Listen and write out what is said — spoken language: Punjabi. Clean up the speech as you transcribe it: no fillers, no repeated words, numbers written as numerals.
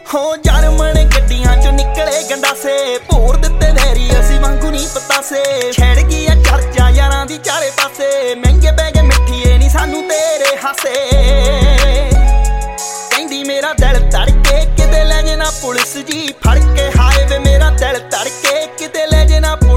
ਹੋ ਜਰਮਨ ਗੱਡੀਆਂ ਚੋਂ ਨਿਕਲੇ ਗੰਡਾਸੇ, ਭੋਰ ਦਿੱਤੇ ਵੈਰੀ ਅਸੀਂ ਵਾਂਗੂ ਨਹੀਂ ਪਤਾਸੇ। ਛੇੜ ਗਈ ਆ ਚਰਚਾ ਯਾਰਾਂ ਦੀ ਚਾਰੇ ਪਾਸੇ, ਮਹਿੰਗੇ ਪੈ ਗਏ ਮਿੱਠੀਏ ਨੀ ਸਾਨੂੰ ਤੇਰੇ ਹਾਸੇ। ਕਹਿੰਦੀ ਮੇਰਾ ਦਿਲ ਧੜਕੇ ਕਿਤੇ ਲੈ ਜੇ ਨਾ ਪੁਲਿਸ ਜੀ ਫੜ